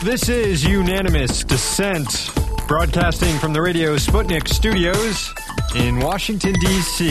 This is Unanimous Dissent, broadcasting from the Radio Sputnik studios in Washington, D.C.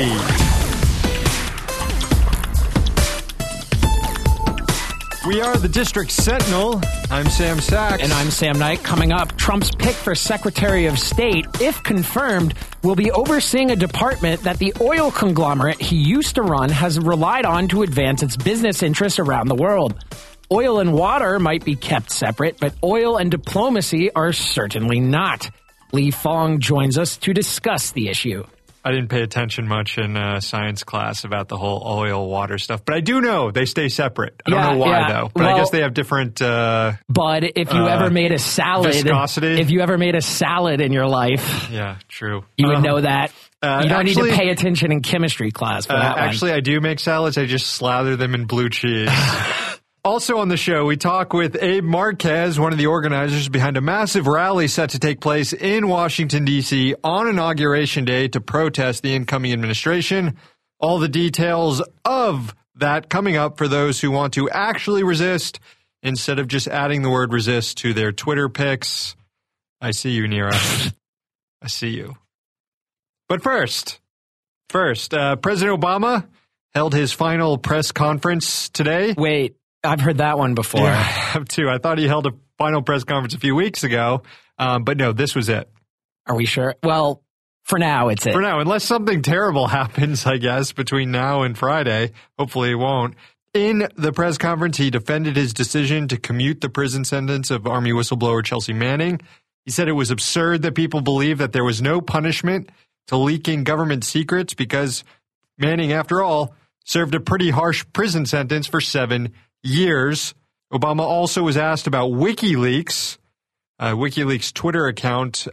We are the District Sentinel. I'm Sam Sachs. And I'm Sam Knight. Coming up, Trump's pick for Secretary of State, if confirmed, will be overseeing a department that the oil conglomerate he used to run has relied on to advance its business interests around the world. Oil and water might be kept separate, but oil and diplomacy are certainly not. Lee Fong joins us to discuss the issue. I didn't pay attention much in science class about the whole oil-water stuff, but I do know they stay separate. I don't know why, though. But I guess they have different But if you ever made a salad... viscosity. If you ever made a salad in your life... Yeah, true. You would know that. You don't need to pay attention in chemistry class for that one. Actually, I do make salads. I just slather them in blue cheese. Also on the show, we talk with Abe Marquez, one of the organizers behind a massive rally set to take place in Washington, D.C. on Inauguration Day to protest the incoming administration. All the details of that coming up for those who want to actually resist instead of just adding the word resist to their Twitter pics. I see you, Neera. I see you. But first, President Obama held his final press conference today. Wait. I've heard that one before. Yeah, I have too. I thought he held a final press conference a few weeks ago, but no, this was it. Are we sure? Well, for now, it's it. For now, unless something terrible happens, I guess, between now and Friday. Hopefully it won't. In the press conference, he defended his decision to commute the prison sentence of Army whistleblower Chelsea Manning. He said it was absurd that people believe that there was no punishment to leaking government secrets because Manning, after all, served a pretty harsh prison sentence for 7 years. Obama also was asked about WikiLeaks. WikiLeaks' Twitter account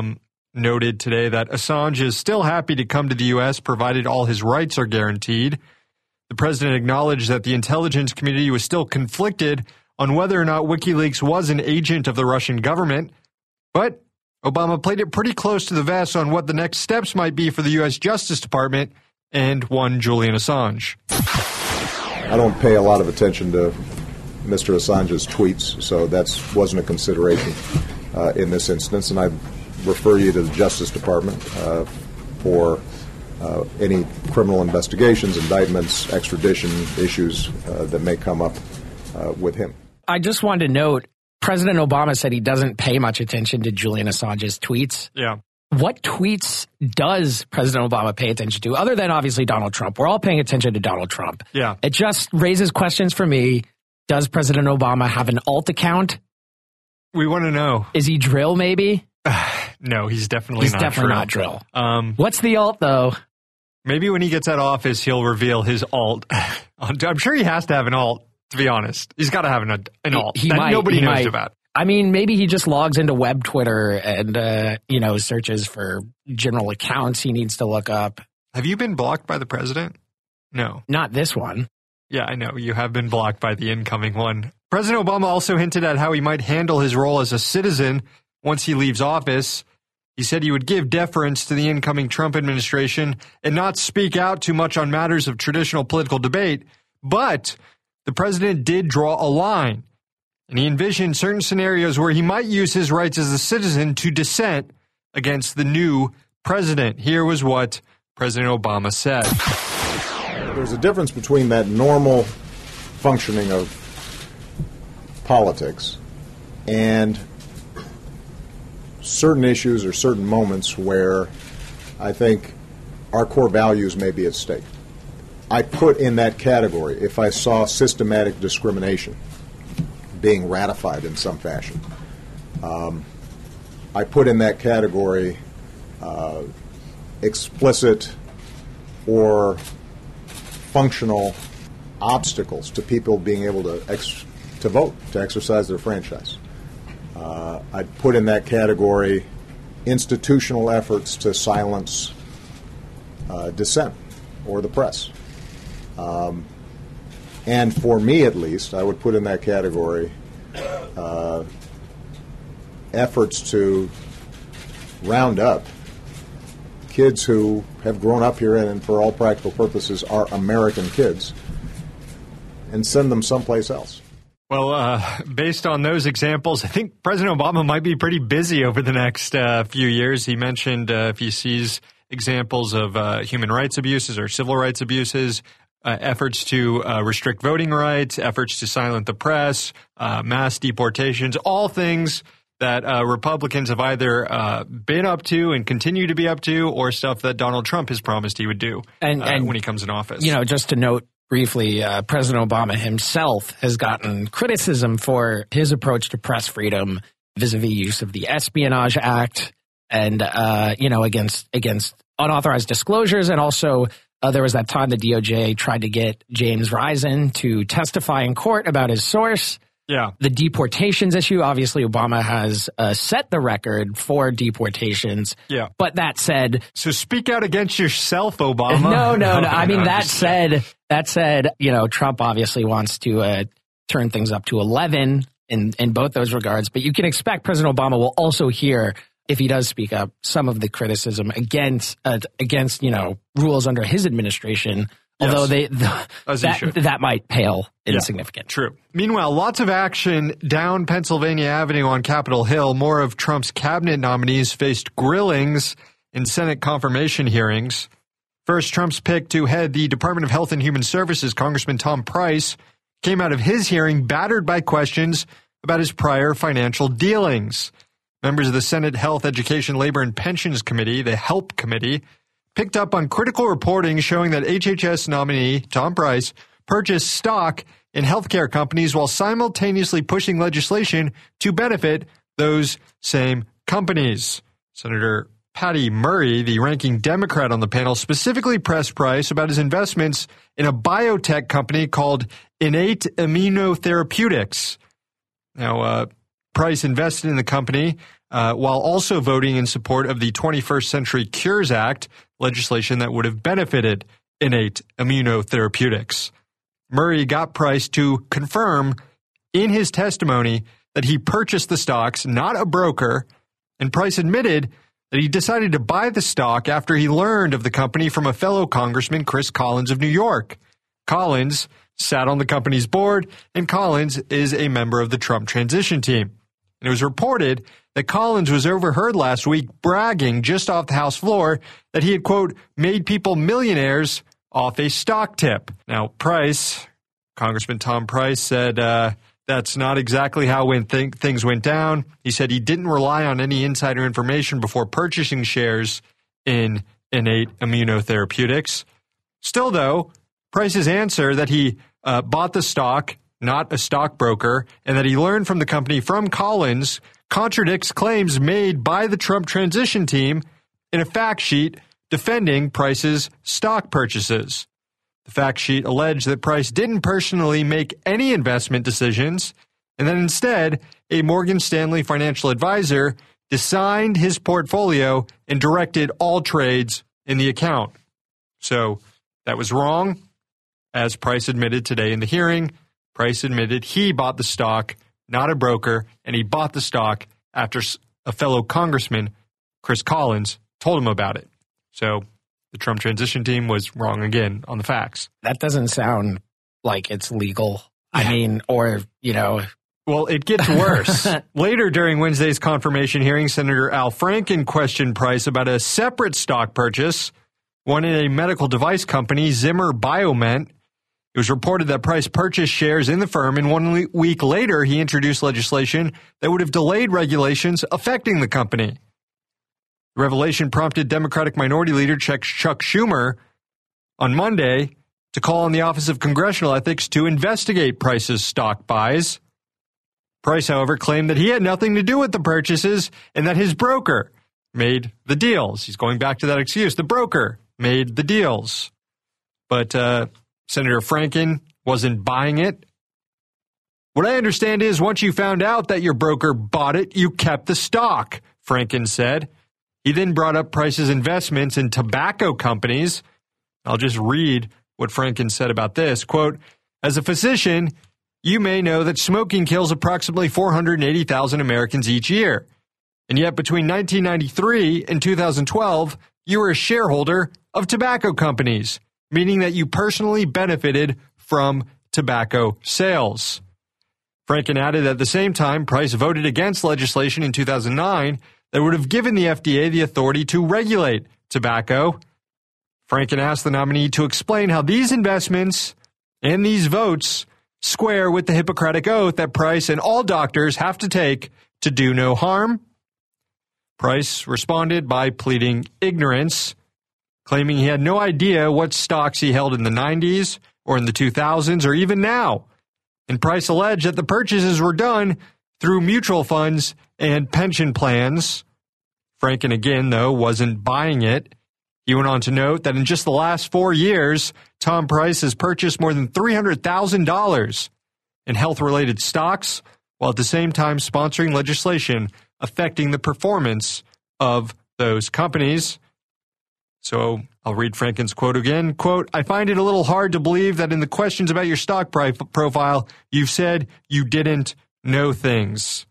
noted today that Assange is still happy to come to the U.S. provided all his rights are guaranteed. The president acknowledged that the intelligence community was still conflicted on whether or not WikiLeaks was an agent of the Russian government, but Obama played it pretty close to the vest on what the next steps might be for the U.S. Justice Department and one Julian Assange. I don't pay a lot of attention to Mr. Assange's tweets, so that wasn't a consideration in this instance, and I refer you to the Justice Department for any criminal investigations, indictments, extradition issues that may come up with him. I just wanted to note, President Obama said he doesn't pay much attention to Julian Assange's tweets. Yeah. What tweets does President Obama pay attention to, other than obviously Donald Trump? We're all paying attention to Donald Trump. Yeah. It just raises questions for me. Does President Obama have an alt account? We want to know. Is he Drill, maybe? No, he's definitely not Drill. What's the alt, though? Maybe when he gets out of office, he'll reveal his alt. I'm sure he has to have an alt, to be honest. He's got to have an alt that nobody knows about. I mean, maybe he just logs into web Twitter and, searches for general accounts he needs to look up. Have you been blocked by the president? No. Not this one. Yeah, I know. You have been blocked by the incoming one. President Obama also hinted at how he might handle his role as a citizen once he leaves office. He said he would give deference to the incoming Trump administration and not speak out too much on matters of traditional political debate. But the president did draw a line. And he envisioned certain scenarios where he might use his rights as a citizen to dissent against the new president. Here was what President Obama said. There's a difference between that normal functioning of politics and certain issues or certain moments where I think our core values may be at stake. I put in that category if I saw systematic discrimination being ratified in some fashion. I put in that category explicit or functional obstacles to people being able to vote, to exercise their franchise. I'd put in that category institutional efforts to silence dissent or the press. And for me, at least, I would put in that category efforts to round up kids who have grown up here and for all practical purposes are American kids and send them someplace else. Well, based on those examples, I think President Obama might be pretty busy over the next few years. He mentioned if he sees examples of human rights abuses or civil rights abuses, efforts to restrict voting rights, efforts to silence the press, mass deportations, all things that Republicans have either been up to and continue to be up to, or stuff that Donald Trump has promised he would do when he comes in office. You know, just to note briefly, President Obama himself has gotten criticism for his approach to press freedom vis-a-vis use of the Espionage Act and, against unauthorized disclosures. And also there was that time the DOJ tried to get James Risen to testify in court about his source. Yeah. The deportations issue, obviously Obama has set the record for deportations. Yeah. But that said... So speak out against yourself, Obama. No. I mean, that said, Trump obviously wants to turn things up to 11 in both those regards. But you can expect President Obama will also hear, if he does speak up, some of the criticism against rules under his administration. Yes. Although that might pale in significance. True. Meanwhile, lots of action down Pennsylvania Avenue on Capitol Hill. More of Trump's cabinet nominees faced grillings in Senate confirmation hearings. First, Trump's pick to head the Department of Health and Human Services, Congressman Tom Price, came out of his hearing battered by questions about his prior financial dealings. Members of the Senate Health, Education, Labor, and Pensions Committee, the HELP Committee, picked up on critical reporting showing that HHS nominee Tom Price purchased stock in healthcare companies while simultaneously pushing legislation to benefit those same companies. Senator Patty Murray, the ranking Democrat on the panel, specifically pressed Price about his investments in a biotech company called Innate Immunotherapeutics. Now, Price invested in the company while also voting in support of the 21st Century Cures Act, legislation that would have benefited Innate Immunotherapeutics. Murray got Price to confirm in his testimony that he purchased the stocks, not a broker, and Price admitted that he decided to buy the stock after he learned of the company from a fellow Congressman, Chris Collins of New York. Collins sat on the company's board, and Collins is a member of the Trump transition team. And it was reported that Collins was overheard last week bragging just off the House floor that he had, quote, made people millionaires off a stock tip. Now, Price, Congressman Tom Price, said that's not exactly how things went down. He said he didn't rely on any insider information before purchasing shares in Innate Immunotherapeutics. Still, though, Price's answer that he bought the stock, not a stockbroker, and that he learned from the company from Collins contradicts claims made by the Trump transition team in a fact sheet defending Price's stock purchases. The fact sheet alleged that Price didn't personally make any investment decisions, and that instead a Morgan Stanley financial advisor designed his portfolio and directed all trades in the account. So that was wrong, as Price admitted today in the hearing. Price admitted he bought the stock, not a broker, and he bought the stock after a fellow congressman, Chris Collins, told him about it. So the Trump transition team was wrong again on the facts. That doesn't sound like it's legal. Yeah. I mean, or, Well, it gets worse. Later during Wednesday's confirmation hearing, Senator Al Franken questioned Price about a separate stock purchase, one in a medical device company, Zimmer Biomet. It was reported that Price purchased shares in the firm, and 1 week later, he introduced legislation that would have delayed regulations affecting the company. The revelation prompted Democratic Minority Leader Chuck Schumer on Monday to call on the Office of Congressional Ethics to investigate Price's stock buys. Price, however, claimed that he had nothing to do with the purchases and that his broker made the deals. He's going back to that excuse. The broker made the deals. But Senator Franken wasn't buying it. What I understand is once you found out that your broker bought it, you kept the stock, Franken said. He then brought up Price's investments in tobacco companies. I'll just read what Franken said about this. Quote, as a physician, you may know that smoking kills approximately 480,000 Americans each year. And yet between 1993 and 2012, you were a shareholder of tobacco companies, meaning that you personally benefited from tobacco sales. Franken added that at the same time, Price voted against legislation in 2009 that would have given the FDA the authority to regulate tobacco. Franken asked the nominee to explain how these investments and these votes square with the Hippocratic oath that Price and all doctors have to take to do no harm. Price responded by pleading ignorance, claiming he had no idea what stocks he held in the 90s or in the 2000s or even now. And Price alleged that the purchases were done through mutual funds and pension plans. Franken, again, though, wasn't buying it. He went on to note that in just the last 4 years, Tom Price has purchased more than $300,000 in health-related stocks, while at the same time sponsoring legislation affecting the performance of those companies. So I'll read Franken's quote again. Quote, "I find it a little hard to believe that in the questions about your stock profile, you've said you didn't know things."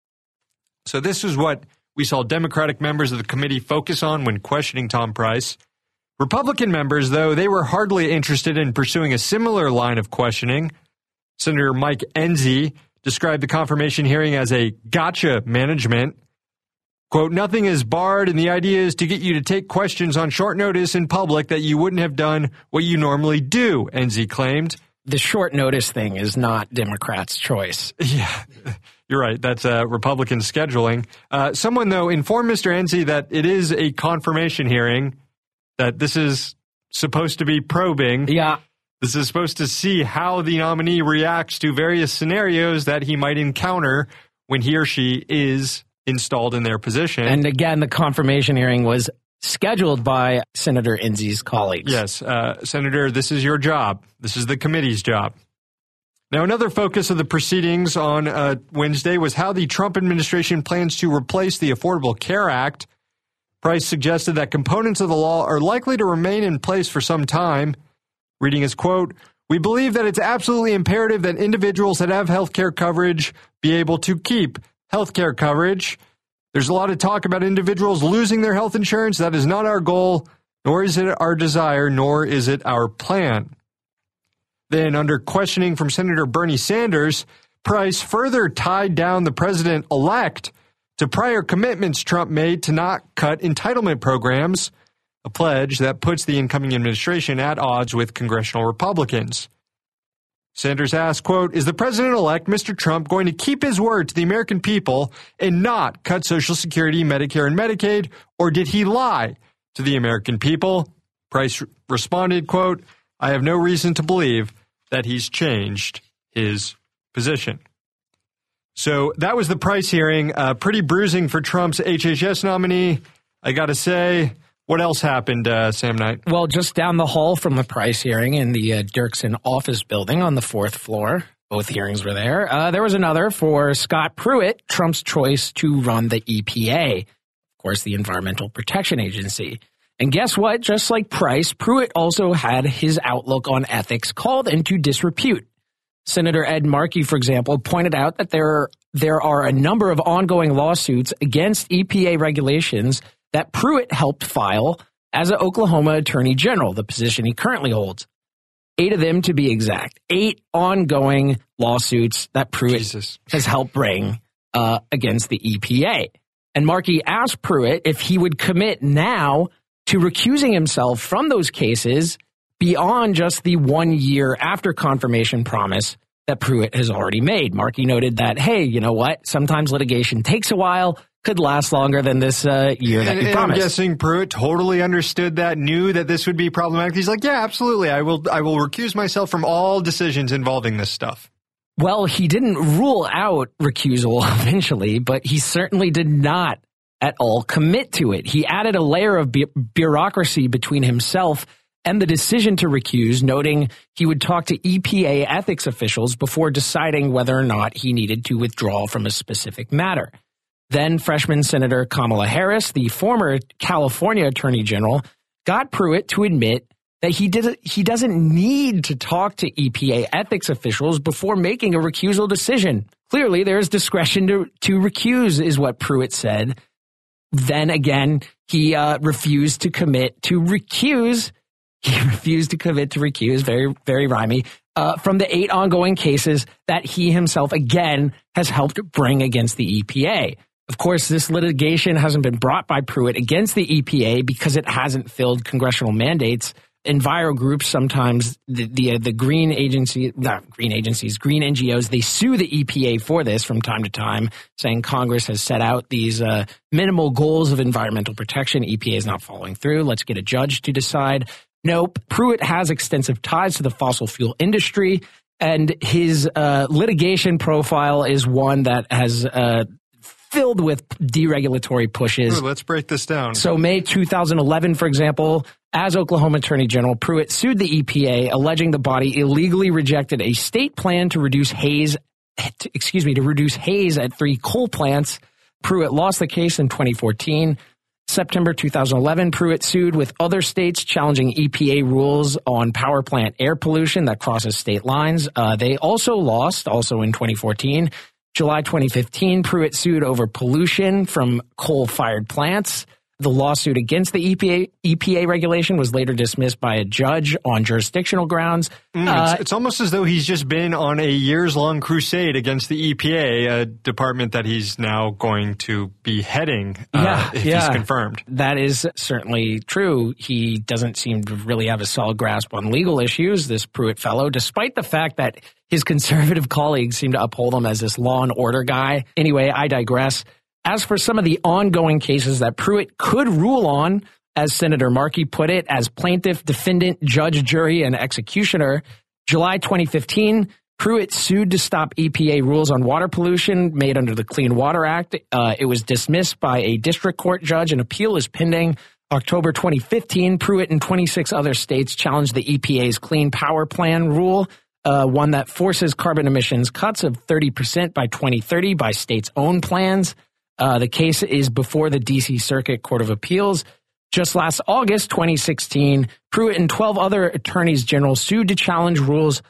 So this is what we saw Democratic members of the committee focus on when questioning Tom Price. Republican members, though, they were hardly interested in pursuing a similar line of questioning. Senator Mike Enzi described the confirmation hearing as a gotcha management. Quote, "Nothing is barred, and the idea is to get you to take questions on short notice in public that you wouldn't have done what you normally do," Enzi claimed. The short notice thing is not Democrats' choice. Yeah, you're right. That's Republican scheduling. Someone, though, informed Mr. Enzi that it is a confirmation hearing, that this is supposed to be probing. Yeah. This is supposed to see how the nominee reacts to various scenarios that he might encounter when he or she is installed in their position. And again, the confirmation hearing was scheduled by Senator Enzi's colleagues. Yes, Senator, this is your job. This is the committee's job. Now, another focus of the proceedings on Wednesday was how the Trump administration plans to replace the Affordable Care Act. Price suggested that components of the law are likely to remain in place for some time. Reading his quote, "We believe that it's absolutely imperative that individuals that have health care coverage be able to keep health care coverage. There's a lot of talk about individuals losing their health insurance. That is not our goal, nor is it our desire, nor is it our plan." Then, under questioning from Senator Bernie Sanders, Price further tied down the president-elect to prior commitments Trump made to not cut entitlement programs, a pledge that puts the incoming administration at odds with congressional Republicans. Sanders asked, quote, "Is the president-elect, Mr. Trump, going to keep his word to the American people and not cut Social Security, Medicare, and Medicaid, or did he lie to the American people?" Price responded, quote, "I have no reason to believe that he's changed his position." So that was the Price hearing. Pretty bruising for Trump's HHS nominee. I got to say, what else happened, Sam Knight? Well, just down the hall from the Price hearing in the Dirksen office building on the 4th floor, both hearings were there. There was another for Scott Pruitt, Trump's choice to run the EPA, of course, the Environmental Protection Agency. And guess what? Just like Price, Pruitt also had his outlook on ethics called into disrepute. Senator Ed Markey, for example, pointed out that there are a number of ongoing lawsuits against EPA regulations that Pruitt helped file as an Oklahoma Attorney General, the position he currently holds. 8 of them, to be exact. 8 ongoing lawsuits that Pruitt has helped bring against the EPA. And Markey asked Pruitt if he would commit now to recusing himself from those cases beyond just the 1 year after confirmation promise that Pruitt has already made. Markey noted that, hey, you know what? Sometimes litigation takes a while, could last longer than this year that you promised. I'm guessing Pruitt totally understood that, knew that this would be problematic. He's like, yeah, absolutely. I will recuse myself from all decisions involving this stuff. Well, he didn't rule out recusal eventually, but he certainly did not at all commit to it. He added a layer of bureaucracy between himself and the decision to recuse, noting he would talk to EPA ethics officials before deciding whether or not he needed to withdraw from a specific matter. Then freshman Senator Kamala Harris, the former California Attorney General, got Pruitt to admit that he doesn't need to talk to EPA ethics officials before making a recusal decision. Clearly, there's discretion to recuse, is what Pruitt said. Then again, he refused to commit to recuse He refused to commit to recuse, very, very rhymey, from the 8 ongoing cases that he himself, again, has helped bring against the EPA. Of course, this litigation hasn't been brought by Pruitt against the EPA because it hasn't filled congressional mandates. Enviro groups, sometimes the green NGOs, they sue the EPA for this from time to time, saying Congress has set out these minimal goals of environmental protection. EPA is not following through. Let's get a judge to decide. Nope. Pruitt has extensive ties to the fossil fuel industry, and his litigation profile is one that has filled with deregulatory pushes. Ooh, let's break this down. So May 2011, for example, as Oklahoma Attorney General, Pruitt sued the EPA, alleging the body illegally rejected a state plan to reduce haze at 3 coal plants. Pruitt lost the case in 2014. September 2011, Pruitt sued with other states challenging EPA rules on power plant air pollution that crosses state lines. They also lost, also in 2014. July 2015, Pruitt sued over pollution from coal-fired plants. The lawsuit against the EPA regulation was later dismissed by a judge on jurisdictional grounds. It's almost as though he's just been on a years-long crusade against the EPA, a department that he's now going to be heading if he's confirmed. That is certainly true. He doesn't seem to really have a solid grasp on legal issues, this Pruitt fellow, despite the fact that his conservative colleagues seem to uphold him as this law and order guy. Anyway, I digress. As for some of the ongoing cases that Pruitt could rule on, as Senator Markey put it, as plaintiff, defendant, judge, jury, and executioner, July 2015, Pruitt sued to stop EPA rules on water pollution made under the Clean Water Act. It was dismissed by a district court judge. An appeal is pending. October 2015, Pruitt and 26 other states challenged the EPA's Clean Power Plan rule, one that forces carbon emissions cuts of 30% by 2030 by states' own plans. The case is before the D.C. Circuit Court of Appeals. Just last August 2016, Pruitt and 12 other attorneys general sued to challenge rules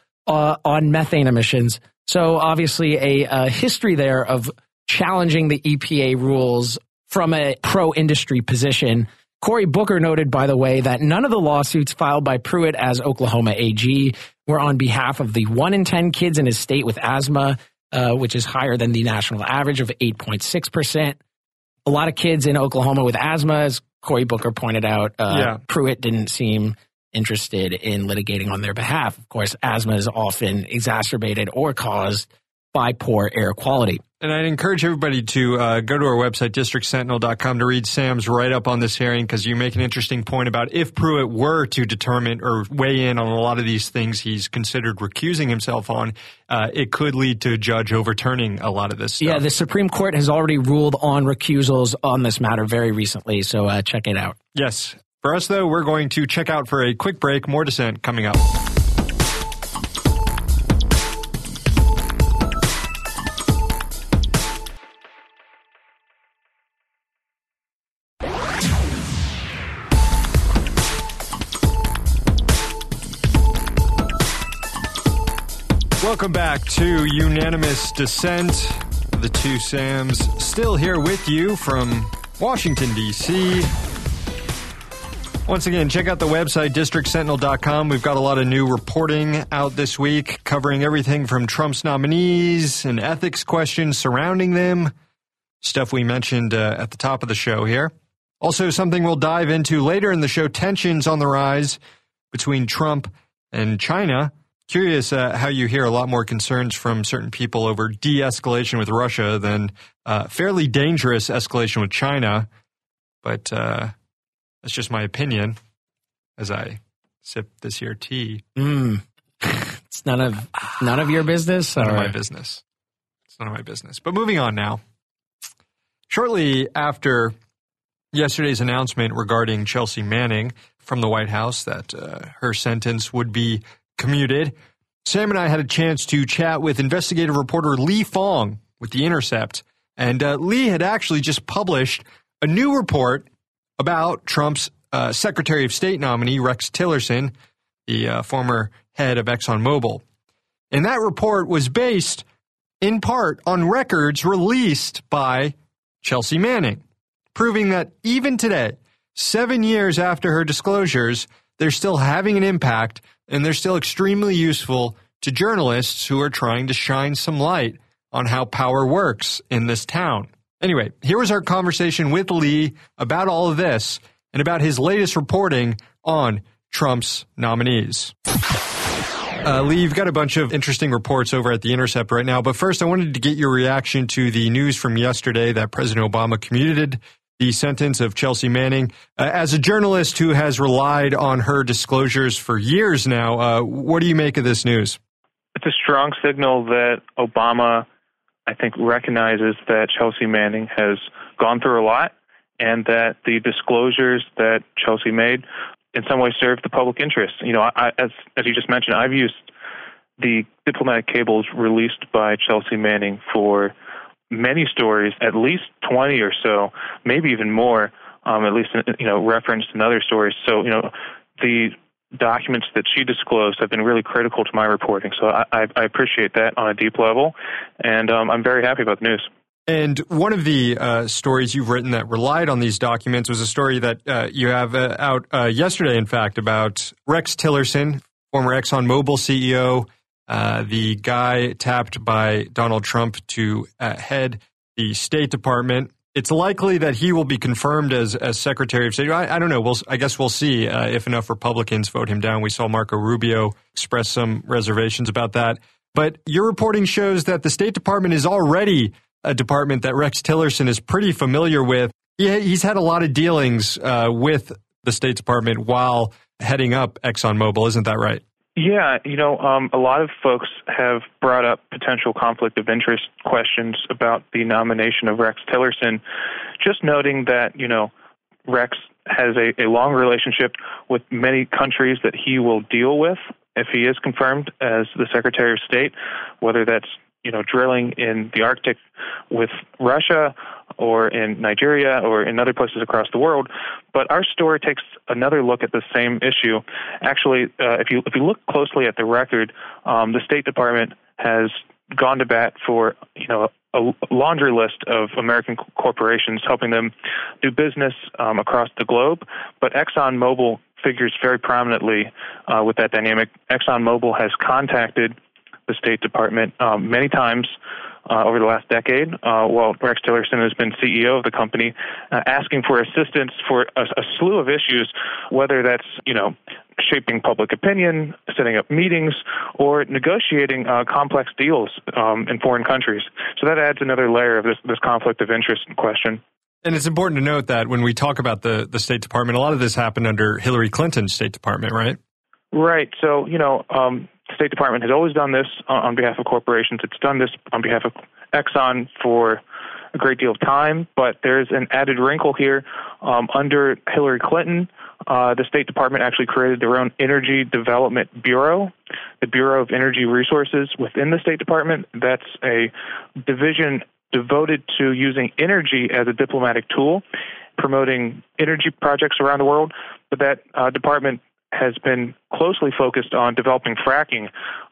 on methane emissions. So obviously a history there of challenging the EPA rules from a pro-industry position. Cory Booker noted, by the way, that none of the lawsuits filed by Pruitt as Oklahoma AG were on behalf of the 1 in 10 kids in his state with asthma, which is higher than the national average of 8.6%. A lot of kids in Oklahoma with asthma, as Cory Booker pointed out. Pruitt didn't seem interested in litigating on their behalf. Of course, asthma is often exacerbated or caused by poor air quality. And I'd encourage everybody to go to our website, districtsentinel.com, to read Sam's write-up on this hearing, because you make an interesting point about if Pruitt were to determine or weigh in on a lot of these things he's considered recusing himself on, it could lead to a judge overturning a lot of this stuff. Yeah, the Supreme Court has already ruled on recusals on this matter very recently, so check it out. Yes. For us, though, we're going to check out for a quick break. More Dissent coming up. Welcome back to Unanimous Dissent. The two Sams still here with you from Washington, D.C. Once again, check out the website, districtsentinel.com. We've got a lot of new reporting out this week covering everything from Trump's nominees and ethics questions surrounding them, stuff we mentioned at the top of the show here. Also, something we'll dive into later in the show, tensions on the rise between Trump and China. Curious how you hear a lot more concerns from certain people over de-escalation with Russia than fairly dangerous escalation with China. But that's just my opinion as I sip this here tea. It's none of your business? None of my business. It's none of my business. But moving on now. Shortly after yesterday's announcement regarding Chelsea Manning from the White House that her sentence would be commuted, Sam and I had a chance to chat with investigative reporter Lee Fong with The Intercept. And Lee had actually just published a new report about Trump's Secretary of State nominee, Rex Tillerson, the former head of ExxonMobil. And that report was based in part on records released by Chelsea Manning, proving that even today, 7 years after her disclosures, they're still having an impact, and they're still extremely useful to journalists who are trying to shine some light on how power works in this town. Anyway, here was our conversation with Lee about all of this and about his latest reporting on Trump's nominees. Lee, you've got a bunch of interesting reports over at The Intercept right now, but first I wanted to get your reaction to the news from yesterday that President Obama commuted the sentence of Chelsea Manning. As a journalist who has relied on her disclosures for years now, what do you make of this news? It's a strong signal that Obama, I think, recognizes that Chelsea Manning has gone through a lot and that the disclosures that Chelsea made in some way serve the public interest. You know, as you just mentioned, I've used the diplomatic cables released by Chelsea Manning for many stories, at least 20 or so, maybe even more, at least, referenced in other stories. So, the documents that she disclosed have been really critical to my reporting. So I appreciate that on a deep level, and I'm very happy about the news. And one of the stories you've written that relied on these documents was a story that you have out yesterday, in fact, about Rex Tillerson, former ExxonMobil CEO, the guy tapped by Donald Trump to head the State Department. It's likely that he will be confirmed as Secretary of State. I don't know. I guess we'll see if enough Republicans vote him down. We saw Marco Rubio express some reservations about that. But your reporting shows that the State Department is already a department that Rex Tillerson is pretty familiar with. He's had a lot of dealings with the State Department while heading up ExxonMobil. Isn't that right? Yeah, a lot of folks have brought up potential conflict of interest questions about the nomination of Rex Tillerson, just noting that, Rex has a long relationship with many countries that he will deal with if he is confirmed as the Secretary of State, whether that's, drilling in the Arctic with Russia or in Nigeria or in other places across the world. But our story takes another look at the same issue. Actually, if you look closely at the record, the State Department has gone to bat for, a laundry list of American corporations, helping them do business across the globe. But ExxonMobil figures very prominently with that dynamic. ExxonMobil has contacted the State Department many times over the last decade, while Rex Tillerson has been CEO of the company, asking for assistance for a slew of issues, whether that's, shaping public opinion, setting up meetings, or negotiating complex deals in foreign countries. So that adds another layer of this conflict of interest question. And it's important to note that when we talk about the State Department, a lot of this happened under Hillary Clinton's State Department, right? Right. So, the State Department has always done this on behalf of corporations. It's done this on behalf of Exxon for a great deal of time, but there's an added wrinkle here. Under Hillary Clinton, the State Department actually created their own Energy Development Bureau, the Bureau of Energy Resources within the State Department. That's a division devoted to using energy as a diplomatic tool, promoting energy projects around the world. But that department has been closely focused on developing fracking.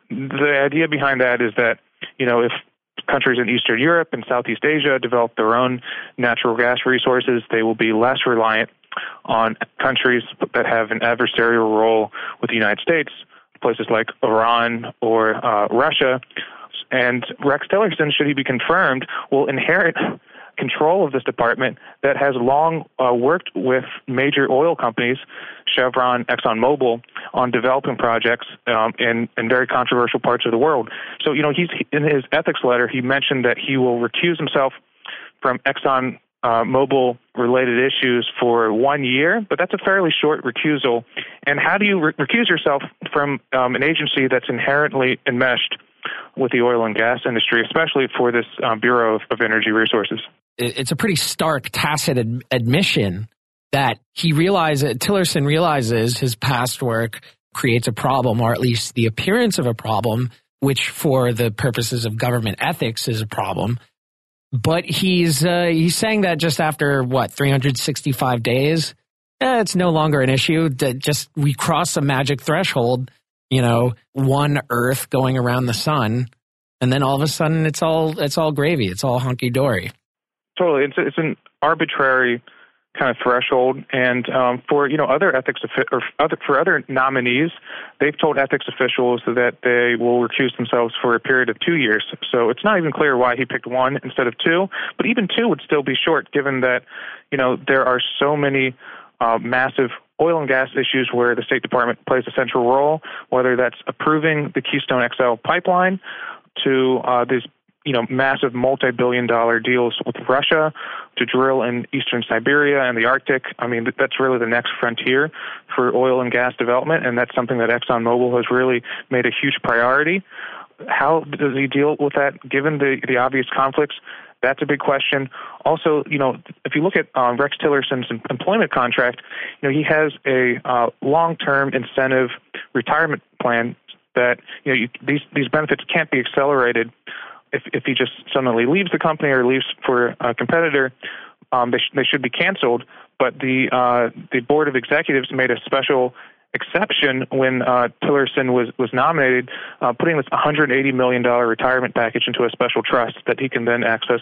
The idea behind that is that, if countries in Eastern Europe and Southeast Asia develop their own natural gas resources, they will be less reliant on countries that have an adversarial role with the United States, places like Iran or Russia. And Rex Tillerson, should he be confirmed, will inherit control of this department that has long worked with major oil companies, Chevron, ExxonMobil, on developing projects in very controversial parts of the world. So, he's in his ethics letter, he mentioned that he will recuse himself from ExxonMobil related issues for 1 year, but that's a fairly short recusal. And how do you recuse yourself from an agency that's inherently enmeshed with the oil and gas industry, especially for this Bureau of Energy Resources? It's a pretty stark, tacit admission that Tillerson realizes his past work creates a problem, or at least the appearance of a problem, which for the purposes of government ethics is a problem. But he's saying that just after, 365 days? It's no longer an issue. We cross a magic threshold, one Earth going around the sun, and then all of a sudden it's all gravy. It's all hunky-dory. Totally. It's an arbitrary kind of threshold. And for other ethics for other nominees, they've told ethics officials that they will recuse themselves for a period of 2 years. So it's not even clear why he picked 1 instead of 2. But even 2 would still be short, given that there are so many massive oil and gas issues where the State Department plays a central role, whether that's approving the Keystone XL pipeline to these massive multi-billion-dollar deals with Russia to drill in eastern Siberia and the Arctic. I mean, that's really the next frontier for oil and gas development, and that's something that ExxonMobil has really made a huge priority. How does he deal with that, given the obvious conflicts? That's a big question. Also, if you look at Rex Tillerson's employment contract, he has a long-term incentive retirement plan that these benefits can't be accelerated if he just suddenly leaves the company or leaves for a competitor. They should be canceled. But the board of executives made a special exception when Tillerson was nominated, putting this $180 million retirement package into a special trust that he can then access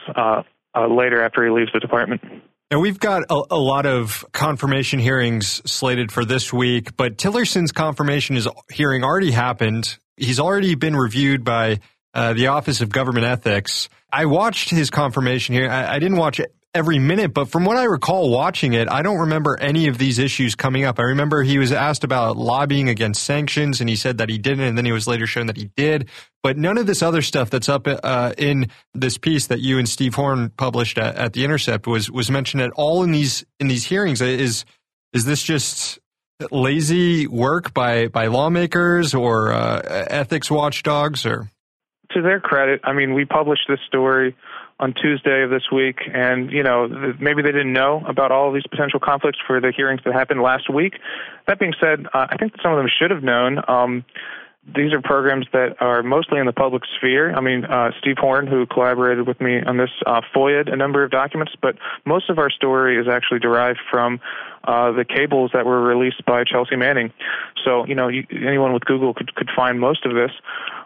later after he leaves the department. Now, we've got a lot of confirmation hearings slated for this week, but Tillerson's confirmation hearing already happened. He's already been reviewed by the Office of Government Ethics. I watched his confirmation hearing. I didn't watch every minute, but from what I recall watching it, I don't remember any of these issues coming up. I remember he was asked about lobbying against sanctions, and he said that he didn't, and then he was later shown that he did. But none of this other stuff that's up in this piece that you and Steve Horn published at The Intercept was mentioned at all in these hearings. Is this just lazy work by lawmakers or ethics watchdogs? Or to their credit, I mean, we published this story on Tuesday of this week, and maybe they didn't know about all of these potential conflicts for the hearings that happened last week. That being said, I think that some of them should have known. These are programs that are mostly in the public sphere. I mean, Steve Horn, who collaborated with me on this, FOIA'd a number of documents, but most of our story is actually derived from the cables that were released by Chelsea Manning. So, anyone with Google could find most of this.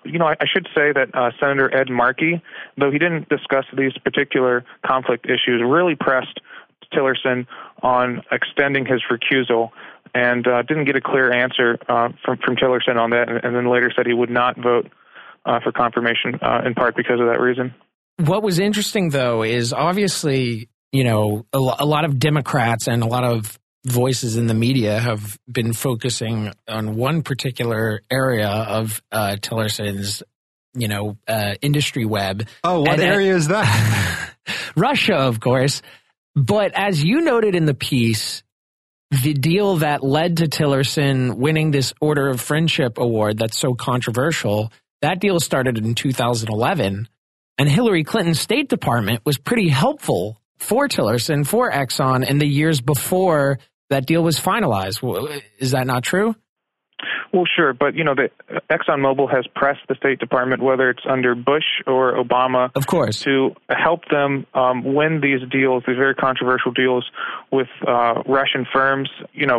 I should say that Senator Ed Markey, though he didn't discuss these particular conflict issues, really pressed Tillerson on extending his recusal and didn't get a clear answer from Tillerson on that, and then later said he would not vote for confirmation in part because of that reason. What was interesting, though, is obviously, a lot of Democrats and a lot of voices in the media have been focusing on one particular area of Tillerson's, industry web. Oh, what area is that? Russia, of course. But as you noted in the piece, the deal that led to Tillerson winning this Order of Friendship award that's so controversial, that deal started in 2011. And Hillary Clinton's State Department was pretty helpful for Tillerson, for Exxon, in the years before that deal was finalized. Is that not true? Well, sure, but the ExxonMobil has pressed the State Department, whether it's under Bush or Obama, of course, to help them win these deals, these very controversial deals with Russian firms.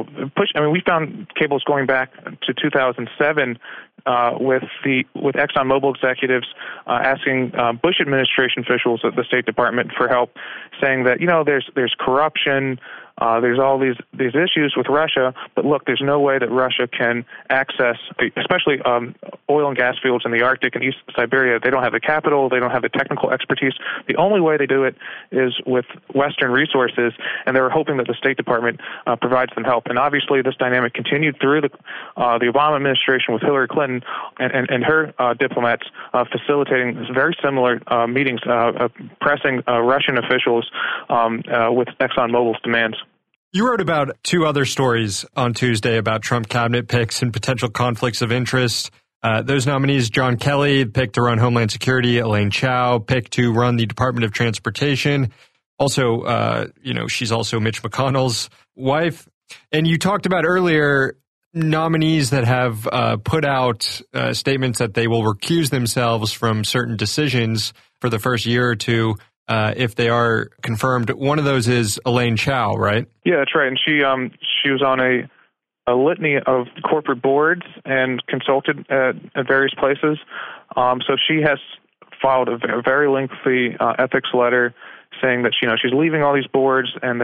We found cables going back to 2007 with ExxonMobil executives asking Bush administration officials at the State Department for help, saying that there's corruption. There's all these issues with Russia, but look, there's no way that Russia can access, especially oil and gas fields in the Arctic and East Siberia. They don't have the capital, they don't have the technical expertise. The only way they do it is with Western resources, and they were hoping that the State Department provides them help. And obviously, this dynamic continued through the Obama administration with Hillary Clinton and her diplomats facilitating very similar meetings, pressing Russian officials with ExxonMobil's demands. You wrote about 2 other stories on Tuesday about Trump cabinet picks and potential conflicts of interest. Those nominees, John Kelly, picked to run Homeland Security, Elaine Chao, picked to run the Department of Transportation. Also, she's also Mitch McConnell's wife. And you talked about earlier nominees that have put out statements that they will recuse themselves from certain decisions for the first year or two. If they are confirmed. One of those is Elaine Chao, right? Yeah, that's right. And she was on a litany of corporate boards and consulted at various places. So she has filed a very lengthy ethics letter saying that she's leaving all these boards and that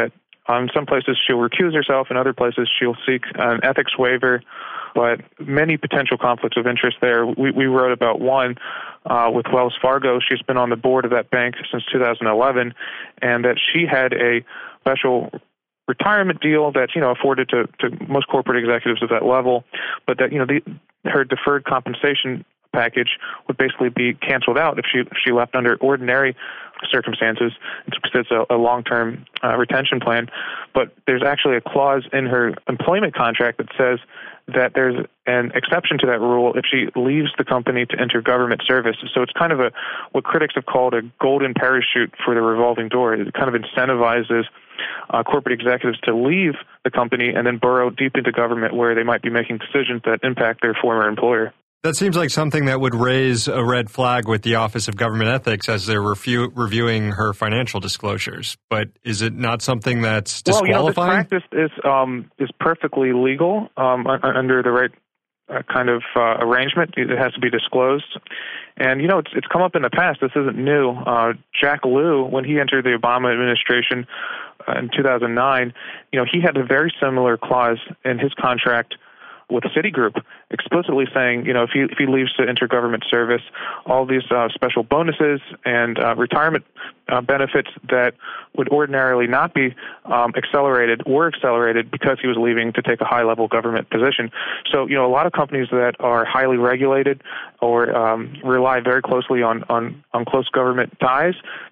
In some places, she'll recuse herself. In other places, she'll seek an ethics waiver. But many potential conflicts of interest there. We wrote about one with Wells Fargo. She's been on the board of that bank since 2011, and that she had a special retirement deal that, afforded to most corporate executives of that level, but that, her deferred compensation package would basically be canceled out if she left under ordinary circumstances. It's a long-term retention plan, but there's actually a clause in her employment contract that says that there's an exception to that rule if she leaves the company to enter government service. So it's kind of what critics have called a golden parachute for the revolving door. It kind of incentivizes corporate executives to leave the company and then burrow deep into government where they might be making decisions that impact their former employer. That seems like something that would raise a red flag with the Office of Government Ethics as they're reviewing her financial disclosures. But is it not something that's disqualifying? Well, this practice is perfectly legal under the right kind of arrangement. It has to be disclosed. And, it's come up in the past. This isn't new. Jack Lew, when he entered the Obama administration in 2009, he had a very similar clause in his contract with Citigroup, explicitly saying, if he leaves to enter government service, all these special bonuses and retirement benefits that would ordinarily not be accelerated were accelerated because he was leaving to take a high-level government position. So, a lot of companies that are highly regulated or rely very closely on close government ties,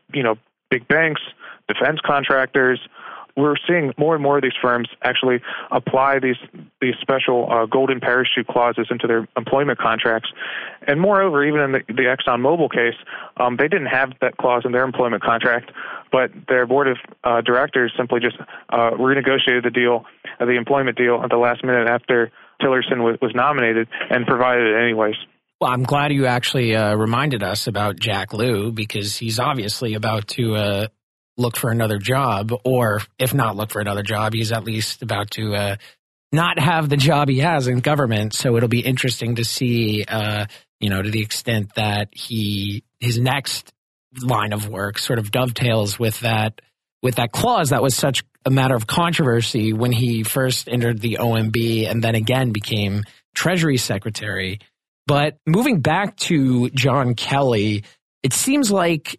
big banks, defense contractors, we're seeing more and more of these firms actually apply these special golden parachute clauses into their employment contracts. And moreover, even in the ExxonMobil case, they didn't have that clause in their employment contract, but their board of directors simply just renegotiated the employment deal at the last minute after Tillerson was nominated and provided it anyways. Well, I'm glad you actually reminded us about Jack Lew, because he's obviously about to look for another job, or if not look for another job, he's at least about to not have the job he has in government. So it'll be interesting to see, to the extent that his next line of work sort of dovetails with that clause that was such a matter of controversy when he first entered the OMB and then again became Treasury Secretary. But moving back to John Kelly, it seems like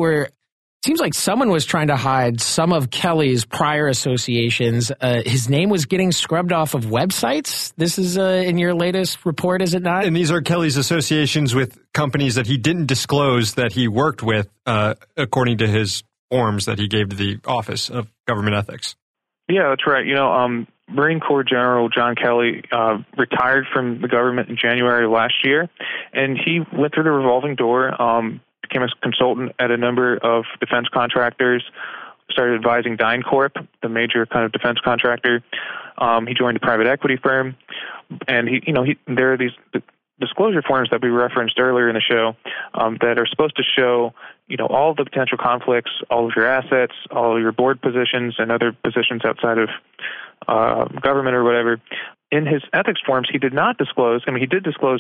someone was trying to hide some of Kelly's prior associations. His name was getting scrubbed off of websites. This is in your latest report, is it not? And these are Kelly's associations with companies that he didn't disclose that he worked with, according to his forms that he gave to the Office of Government Ethics. Yeah, that's right. Marine Corps General John Kelly retired from the government in January of last year, and he went through the revolving door, became a consultant at a number of defense contractors, started advising DynCorp, the major kind of defense contractor. He joined a private equity firm, and there are these disclosure forms that we referenced earlier in the show that are supposed to show, all of the potential conflicts, all of your assets, all of your board positions, and other positions outside of government or whatever. In his ethics forms, he did not disclose. He did disclose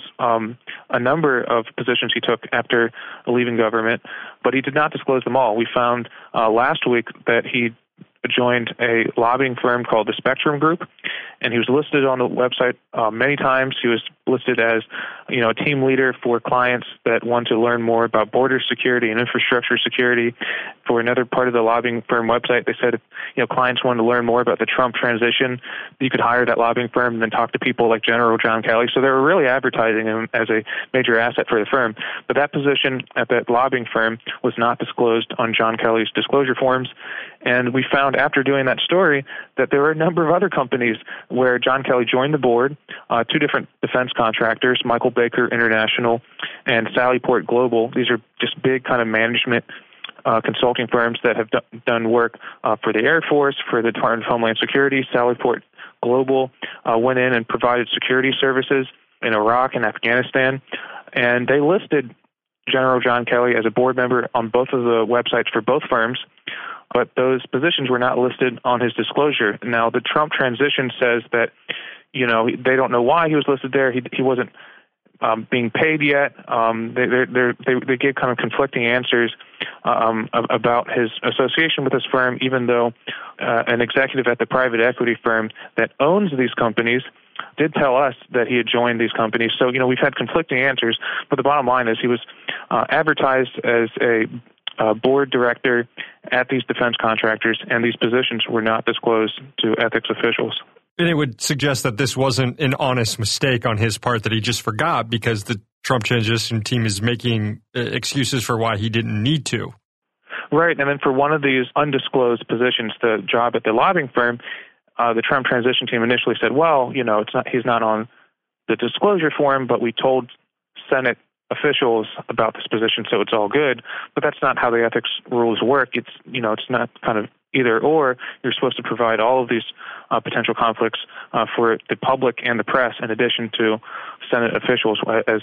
a number of positions he took after leaving government, but he did not disclose them all. We found last week that he joined a lobbying firm called the Spectrum Group, and he was listed on the website many times. He was listed as, a team leader for clients that want to learn more about border security and infrastructure security. For another part of the lobbying firm website, they said if, clients wanted to learn more about the Trump transition, you could hire that lobbying firm and then talk to people like General John Kelly. So they were really advertising him as a major asset for the firm. But that position at that lobbying firm was not disclosed on John Kelly's disclosure forms. And we found after doing that story that there were a number of other companies where John Kelly joined the board, two different defense contractors, Michael Baker International and Sallyport Global. These are just big kind of management consulting firms that have done work for the Air Force, for the Department of Homeland Security. Sallyport Global went in and provided security services in Iraq and Afghanistan. And they listed General John Kelly as a board member on both of the websites for both firms, but those positions were not listed on his disclosure. Now, the Trump transition says that, they don't know why he was listed there. He wasn't being paid yet. They gave kind of conflicting answers about his association with this firm, even though an executive at the private equity firm that owns these companies did tell us that he had joined these companies. So, we've had conflicting answers, but the bottom line is he was advertised as a board director at these defense contractors, and these positions were not disclosed to ethics officials. And it would suggest that this wasn't an honest mistake on his part, that he just forgot because the Trump transition team is making excuses for why he didn't need to. Right, and then for one of these undisclosed positions, the job at the lobbying firm, the Trump transition team initially said, well, he's not on the disclosure form, but we told Senate officials about this position, so it's all good. But that's not how the ethics rules work. It's not kind of either or. You're supposed to provide all of these potential conflicts for the public and the press, in addition to Senate officials, as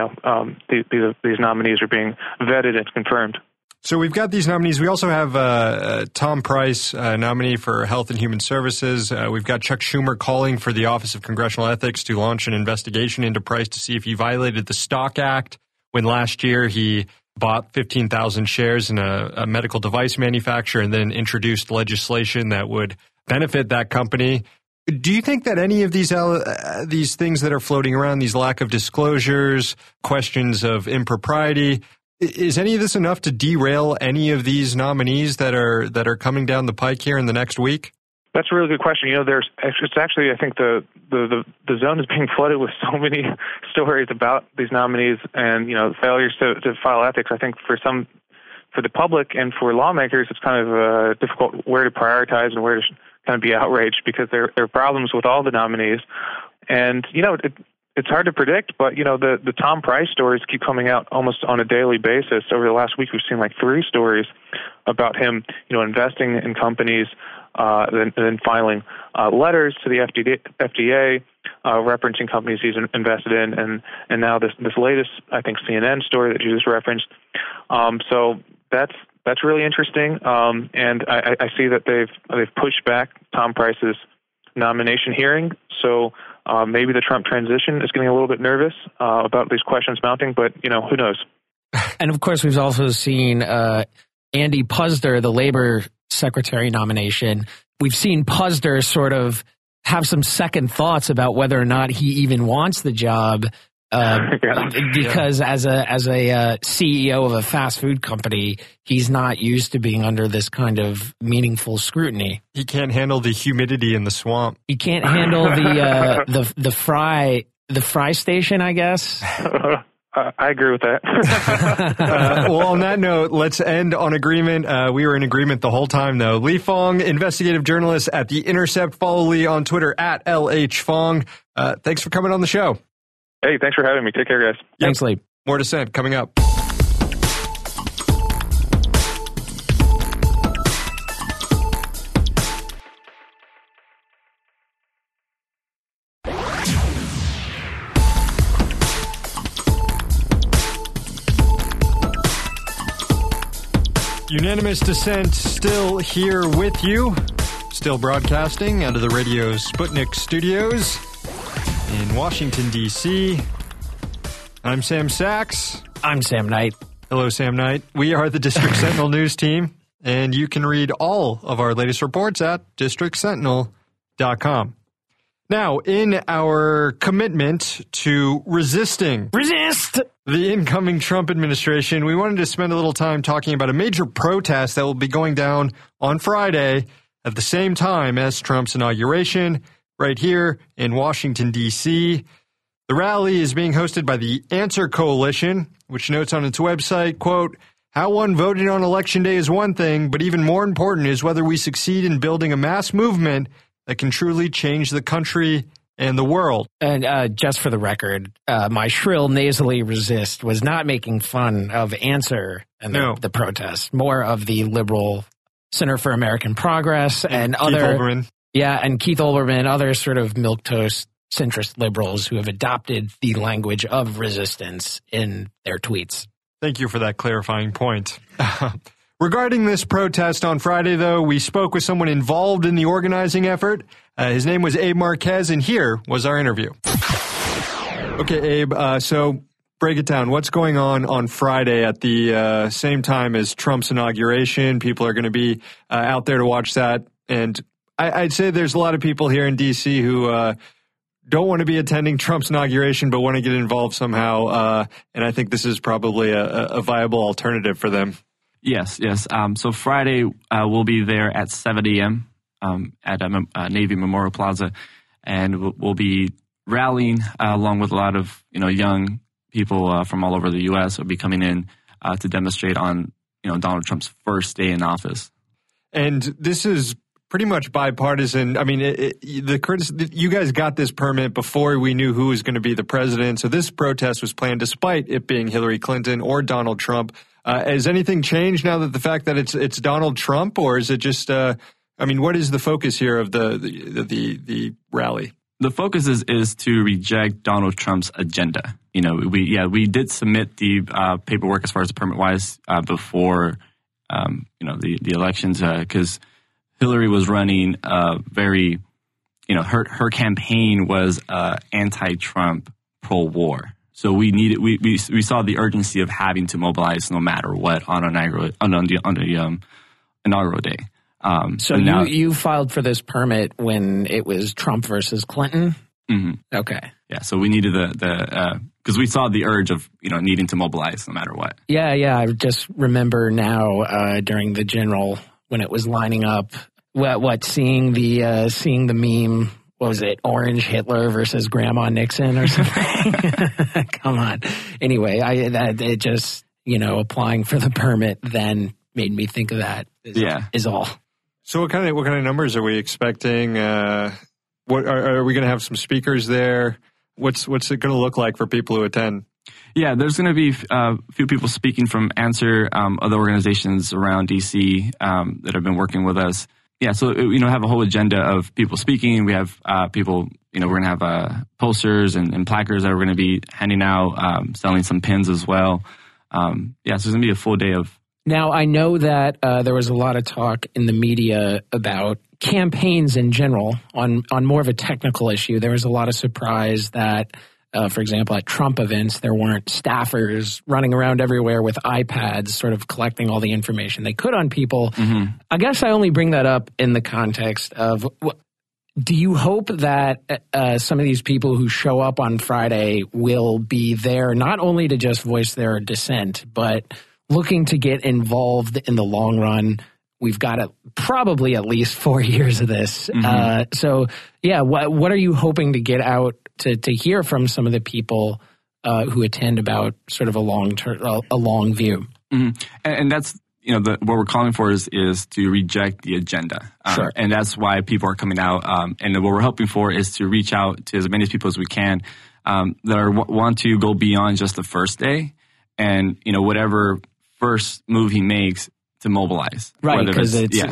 these nominees are being vetted and confirmed. So we've got these nominees. We also have Tom Price, nominee for Health and Human Services. We've got Chuck Schumer calling for the Office of Congressional Ethics to launch an investigation into Price to see if he violated the Stock Act when last year he bought 15,000 shares in a medical device manufacturer and then introduced legislation that would benefit that company. Do you think that any of these things that are floating around, these lack of disclosures, questions of impropriety, is any of this enough to derail any of these nominees that are coming down the pike here in the next week? That's a really good question. It's actually, I think the zone is being flooded with so many stories about these nominees and failures to file ethics. I think for the public and for lawmakers, it's kind of difficult where to prioritize and where to kind of be outraged, because there are problems with all the nominees, and it's hard to predict, but the Tom Price stories keep coming out almost on a daily basis. Over the last week, we've seen like 3 stories about him, investing in companies, then filing letters to the FDA referencing companies he's invested in, and now this latest, I think, CNN story that you just referenced. So that's really interesting, and I see that they've pushed back Tom Price's nomination hearing. So maybe the Trump transition is getting a little bit nervous about these questions mounting, but who knows? And of course, we've also seen Andy Puzder, the labor secretary nomination. We've seen Puzder sort of have some second thoughts about whether or not he even wants the job, because as a CEO of a fast food company, he's not used to being under this kind of meaningful scrutiny. He can't handle the humidity in the swamp. He can't handle the fry station, I guess. I agree with that. Well, on that note, let's end on agreement. We were in agreement the whole time, though. Lee Fong, investigative journalist at The Intercept. Follow Lee on Twitter at LHFong. Thanks for coming on the show. Hey, thanks for having me. Take care, guys. Thanks, Lee. More Dissent coming up. Unanimous Dissent still here with you, still broadcasting out of the Radio Sputnik studios in Washington, D.C. I'm Sam Sachs. I'm Sam Knight. Hello, Sam Knight. We are the District Sentinel news team, and you can read all of our latest reports at districtsentinel.com. Now, in our commitment to resist the incoming Trump administration, we wanted to spend a little time talking about a major protest that will be going down on Friday at the same time as Trump's inauguration, right here in Washington, D.C. The rally is being hosted by the Answer Coalition, which notes on its website, quote, "How one voted on Election Day is one thing, but even more important is whether we succeed in building a mass movement that can truly change the country and the world." And just for the record, my shrill nasally resist was not making fun of Answer and the protest, more of the liberal Center for American Progress and Keith other Olbermann. Yeah, and Keith Olbermann, other sort of milquetoast centrist liberals who have adopted the language of resistance in their tweets. Thank you for that clarifying point. Regarding this protest on Friday, though, we spoke with someone involved in the organizing effort. His name was Abe Marquez, and here was our interview. Okay, Abe, so break it down. What's going on Friday at the same time as Trump's inauguration? People are going to be out there to watch that. And I'd say there's a lot of people here in D.C. who don't want to be attending Trump's inauguration but want to get involved somehow. And I think this is probably a viable alternative for them. Yes. So Friday, we'll be there at 7 a.m. At Navy Memorial Plaza, and we'll be rallying along with a lot of young people from all over the U.S. will be coming in to demonstrate on Donald Trump's first day in office. And this is pretty much bipartisan. I mean, you guys got this permit before we knew who was going to be the president. So this protest was planned despite it being Hillary Clinton or Donald Trump. Has anything changed now that the fact that it's Donald Trump, or is it just? What is the focus here of the rally? The focus is to reject Donald Trump's agenda. We did submit the paperwork as far as the permit wise before the elections because Hillary was running very her campaign was anti-Trump, pro-war. So we saw the urgency of having to mobilize no matter what on the inaugural day. So you filed for this permit when it was Trump versus Clinton? Mm-hmm. Okay. Yeah, so we needed because we saw the urge of needing to mobilize no matter what. Yeah. I just remember now during the general when it was lining up, seeing the meme. What was it? Orange Hitler versus Grandma Nixon or something? Come on. Anyway, it just applying for the permit then made me think of that. Is all. So what kind of numbers are we expecting? What are we going to have some speakers there? What's it going to look like for people who attend? Yeah, there's going to be a few people speaking from Answer, other organizations around DC that have been working with us. Yeah, so have a whole agenda of people speaking. We have people. We're going to have posters and placards that we're going to be handing out, selling some pins as well. So there's going to be a full day of. Now, I know that there was a lot of talk in the media about campaigns in general on more of a technical issue. There was a lot of surprise that, for example, at Trump events, there weren't staffers running around everywhere with iPads sort of collecting all the information they could on people. Mm-hmm. I guess I only bring that up in the context of do you hope that some of these people who show up on Friday will be there not only to just voice their dissent, but looking to get involved in the long run? We've got probably at least 4 years of this. Mm-hmm. What are you hoping to get out to hear from some of the people who attend about sort of a long view? Mm-hmm. And that's what we're calling for is to reject the agenda. Sure. And that's why people are coming out. And what we're hoping for is to reach out to as many people as we can that want to go beyond just the first day and whatever first move he makes to mobilize. Right, because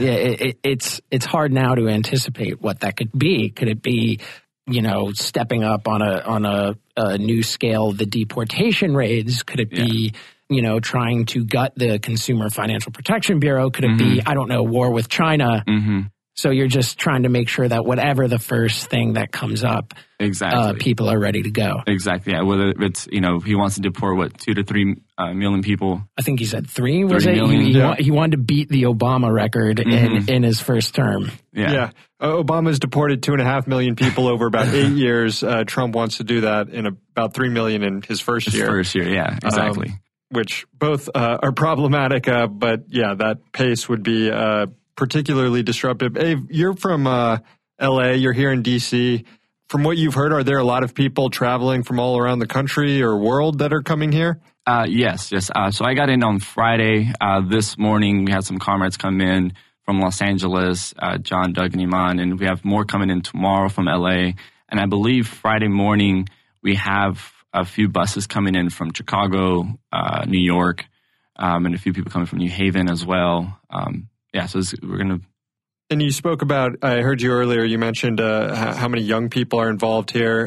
it's hard now to anticipate what that could be. Could it be, stepping up on a new scale the deportation raids? Could it be, trying to gut the Consumer Financial Protection Bureau? Could it be, I don't know, war with China? Mm-hmm. So you're just trying to make sure that whatever the first thing that comes up, exactly, people are ready to go. Exactly. Yeah. Whether it's he wants to deport 2 to 3 million people. I think he said 3. Was it? He wanted to beat the Obama record in his first term. Yeah. Obama's deported 2.5 million people over about 8 years. Trump wants to do that in about 3 million in his first year. Yeah. Exactly. Which both are problematic, but that pace would be particularly disruptive. Abe, you're from LA, you're here in DC. From what you've heard, are there a lot of people traveling from all around the country or world that are coming here? Yes. So I got in on Friday. This morning, we had some comrades come in from Los Angeles, John, Doug, and Iman, and we have more coming in tomorrow from LA. And I believe Friday morning, we have a few buses coming in from Chicago, New York, and a few people coming from New Haven as well. So we're going to. And you spoke about, I heard you earlier, you mentioned how many young people are involved here.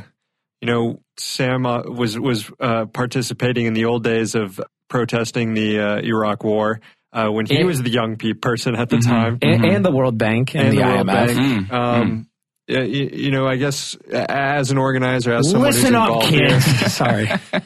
Sam was participating in the old days of protesting the Iraq War when he was the young person at the time. And the World Bank and the IMF. I guess as an organizer, as someone Listen who's up, involved kids. here, Sorry.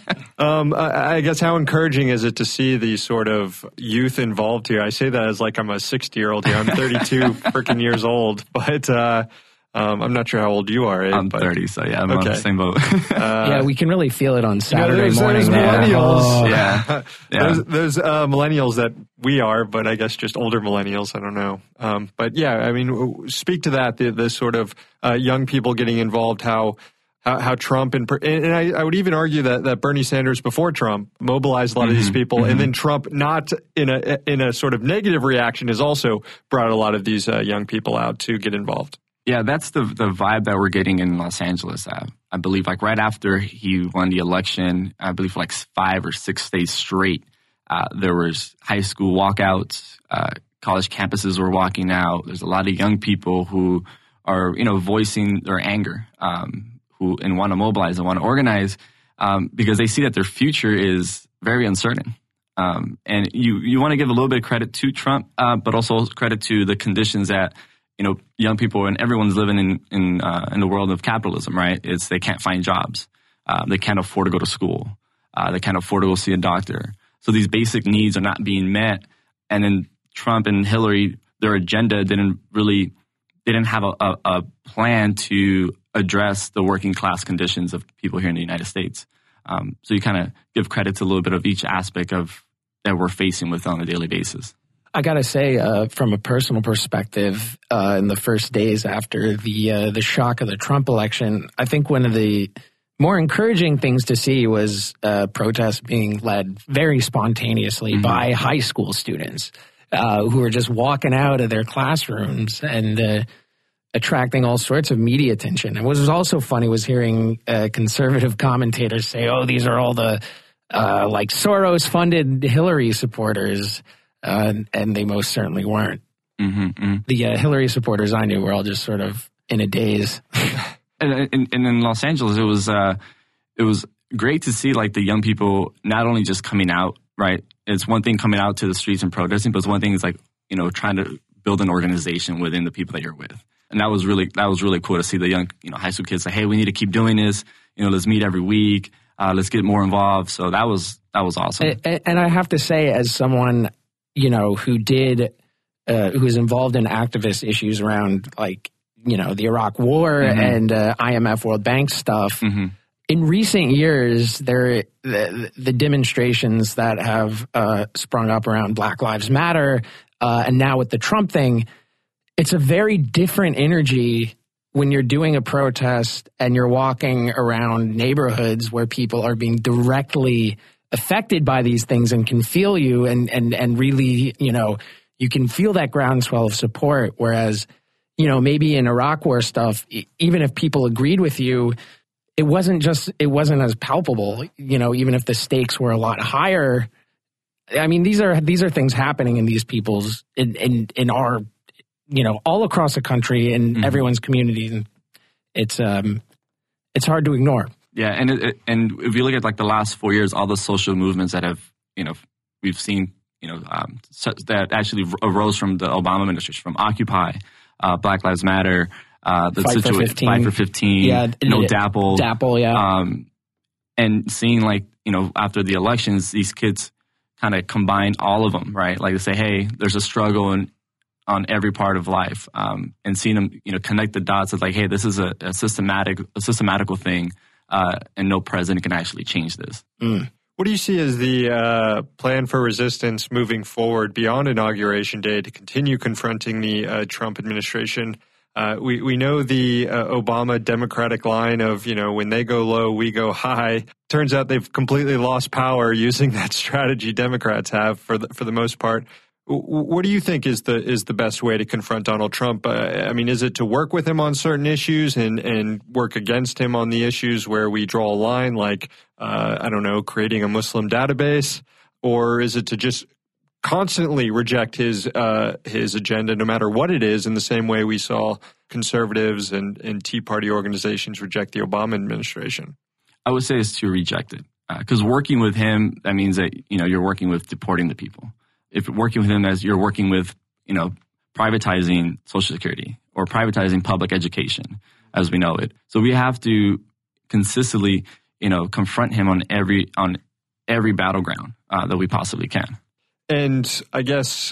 I guess how encouraging is it to see the sort of youth involved here? I say that as like I'm a 60-year-old here. I'm 32 freaking years old, but I'm not sure how old you are. I'm 30, so yeah, I'm on the same boat. Yeah, we can really feel it on Saturday morning. There's millennials. Yeah. There's millennials that we are, but I guess just older millennials. I don't know. But yeah, I mean, speak to that, the sort of young people getting involved, how Trump and I would even argue that Bernie Sanders before Trump mobilized a lot of these people, and then Trump, not in a sort of negative reaction, has also brought a lot of these young people out to get involved. Yeah, that's the vibe that we're getting in Los Angeles. I believe like right after he won the election, I believe for like 5 or 6 days straight, there was high school walkouts, college campuses were walking out. There's a lot of young people who are, voicing their anger, who want to mobilize and want to organize, because they see that their future is very uncertain. And you want to give a little bit of credit to Trump, but also credit to the conditions that young people and everyone's living in the world of capitalism, right? They can't find jobs. They can't afford to go to school. They can't afford to go see a doctor. So these basic needs are not being met. And then Trump and Hillary, their agenda didn't have a plan to address the working class conditions of people here in the United States. So you kind of give credit to a little bit of each aspect of that we're facing with on a daily basis. I got to say, from a personal perspective, in the first days after the shock of the Trump election, I think one of the more encouraging things to see was protests being led very spontaneously by high school students who were just walking out of their classrooms and attracting all sorts of media attention. And what was also funny was hearing conservative commentators say, "Oh, these are all the like Soros-funded Hillary supporters." And they most certainly weren't. The Hillary supporters I knew were all just sort of in a daze. And in Los Angeles, it was great to see like the young people not only just coming out, right? It's one thing coming out to the streets and protesting, but it's one thing is like trying to build an organization within the people that you're with. And that was really cool to see the young high school kids say, "Hey, we need to keep doing this. Let's meet every week. Let's get more involved." So that was awesome. And I have to say, as someone who was involved in activist issues around like, the Iraq War and IMF World Bank stuff. In recent years, the demonstrations that have sprung up around Black Lives Matter, and now with the Trump thing, it's a very different energy when you're doing a protest and you're walking around neighborhoods where people are being directly affected by these things and can feel you and really, you can feel that groundswell of support. Whereas, maybe in Iraq War stuff, even if people agreed with you, it wasn't as palpable, even if the stakes were a lot higher. I mean, these are things happening in these people's, in our, all across the country in everyone's community. And it's hard to ignore. Yeah, and if you look at like the last 4 years, all the social movements that have we've seen that actually arose from the Obama administration, from Occupy, Black Lives Matter, Fight for 15, DAPL, yeah, and seeing like after the elections, these kids kind of combine all of them, right? Like they say, hey, there's a struggle on every part of life, and seeing them connect the dots of like, hey, this is a systematical thing. And no president can actually change this. What do you see as the plan for resistance moving forward beyond Inauguration Day to continue confronting the Trump administration? We know the Obama Democratic line of, when they go low, we go high. Turns out they've completely lost power using that strategy Democrats have for the most part. What do you think is the best way to confront Donald Trump? I mean, is it to work with him on certain issues and work against him on the issues where we draw a line, like, creating a Muslim database? Or is it to just constantly reject his agenda, no matter what it is, in the same way we saw conservatives and Tea Party organizations reject the Obama administration? I would say it's to reject it. Because working with him, that means that, you're working with deporting the people. If you're working with him as you're working with, privatizing Social Security or privatizing public education, as we know it. So we have to consistently, confront him on every battleground that we possibly can. And I guess,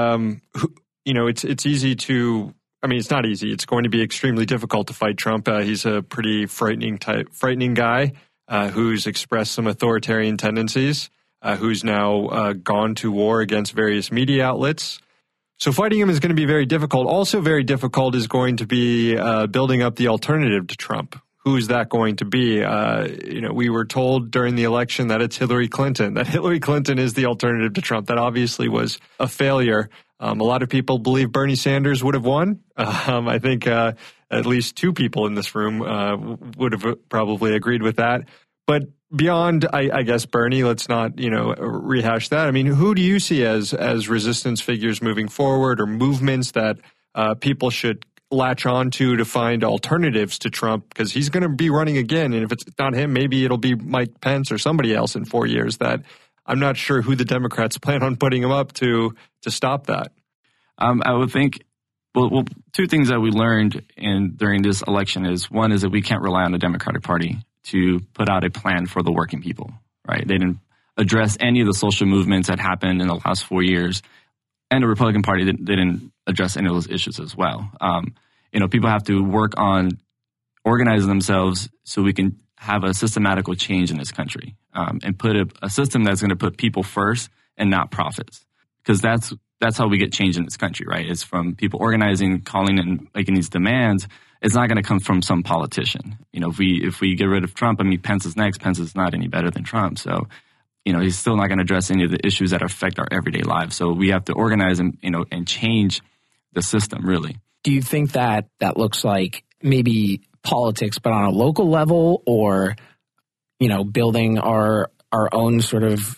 it's easy to, it's not easy. It's going to be extremely difficult to fight Trump. He's a pretty frightening guy who's expressed some authoritarian tendencies, who's now gone to war against various media outlets. So fighting him is going to be very difficult. Also very difficult is going to be building up the alternative to Trump. Who is that going to be? We were told during the election that it's Hillary Clinton, that Hillary Clinton is the alternative to Trump. That obviously was a failure. A lot of people believe Bernie Sanders would have won. I think at least two people in this room would have probably agreed with that. But beyond, I guess, Bernie, let's not, rehash that. Who do you see as resistance figures moving forward, or movements that people should latch on to find alternatives to Trump? Because he's going to be running again. And if it's not him, maybe it'll be Mike Pence or somebody else in 4 years. That I'm not sure who the Democrats plan on putting him up to stop that. I would think, well, two things that we learned during this election is, one is that we can't rely on the Democratic Party to put out a plan for the working people, right? They didn't address any of the social movements that happened in the last 4 years. And the Republican Party didn't address any of those issues as well. People have to work on organizing themselves so we can have a systematical change in this country, and put a system that's going to put people first and not profits. Because that's how we get change in this country, right? It's from people organizing, calling, and making these demands. It's not going to come from some politician. If we get rid of Trump, Pence is next. Pence is not any better than Trump. So, he's still not going to address any of the issues that affect our everyday lives. So we have to organize and change the system, really. Do you think that looks like maybe politics, but on a local level, or, building our own sort of,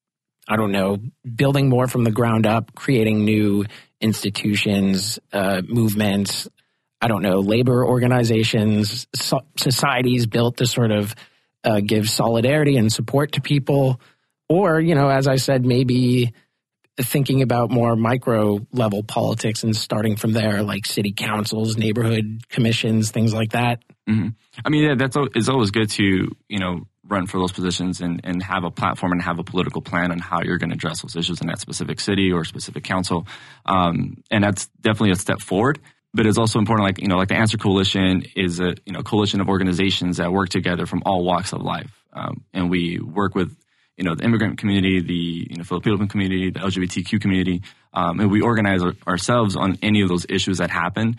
building more from the ground up, creating new institutions, movements, labor organizations, societies built to sort of give solidarity and support to people? Or, as I said, maybe thinking about more micro level politics and starting from there, like city councils, neighborhood commissions, things like that. Mm-hmm. It's always good to, run for those positions and have a platform and have a political plan on how you're going to address those issues in that specific city or specific council. And that's definitely a step forward. But it's also important, like the Answer Coalition is a coalition of organizations that work together from all walks of life. And we work with the immigrant community, the Filipino community, the LGBTQ community, and we organize ourselves on any of those issues that happen,